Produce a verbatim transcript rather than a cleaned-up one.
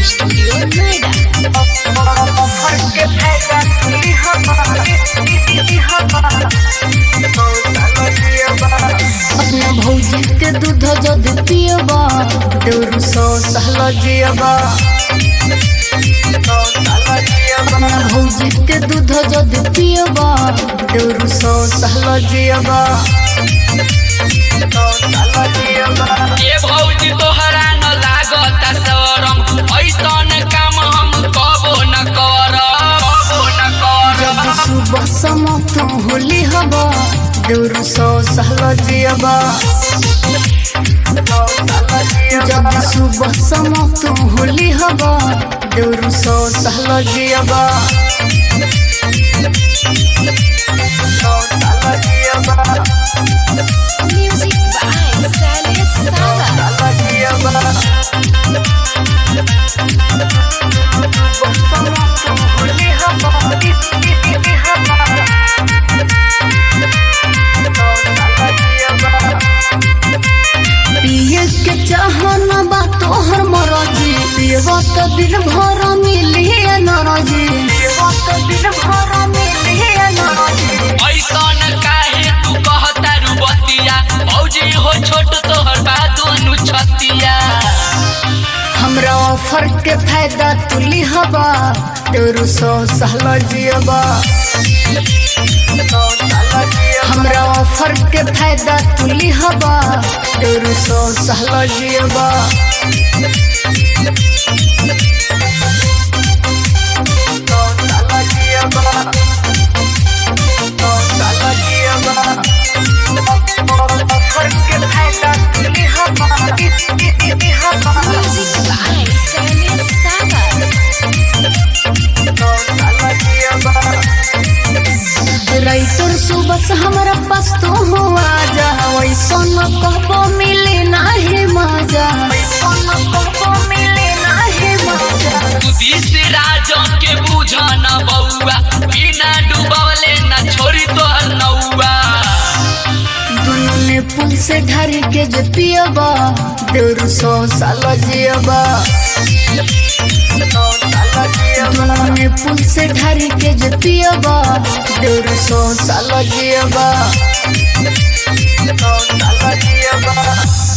Studio Noida. अपना भौजी के दूध जद पियबा देवरू सौ साल जियबा। अपना भौजी के दूध जद पियबा देवरू सौ साल जियबा। ए भौजी तोहरा न लागता शरम, ऐसन काम हम कबो न करब, कबो न जब करब। सुबह सम तू होली हबा देवरू सौ साल जियबा। जब सुबह सम तू होली हबा देवरू सौ साल जियबा। म्यूजिक बाय सैलिस सागा। पिए के चाहना बा तोहर मरजी, पियबा त दिन भर मिली एनर्जी। पियबा त दिन भर मिली एनर्जी। ऐसन काहे तू कहता रुबतिया, भौजी हो छोट तोहर बा दोनों छतिया। हमरा ऑफर के फायदा तुली हबा तेरू सौ साल जियबा। हमरा ऑफर के फायदा तुली हबा तेरू सौ साल जियबा। म्यूजिक बाय सैलिस सागा। राइटर सुबह हमरा पास तो हो आजा, वैसा न कहबो मिले नाही मजा। तू दिस राजों के बुझा न बउआ, बिना डूबवले न छोड़ी तोहर नौआ। दुनू ने पुल से ढारी के जे पियबा देवरू सौ साल जियबा। दुनू ने पुल से ढारी के जे पियबा देवरू सौ साल जियबा।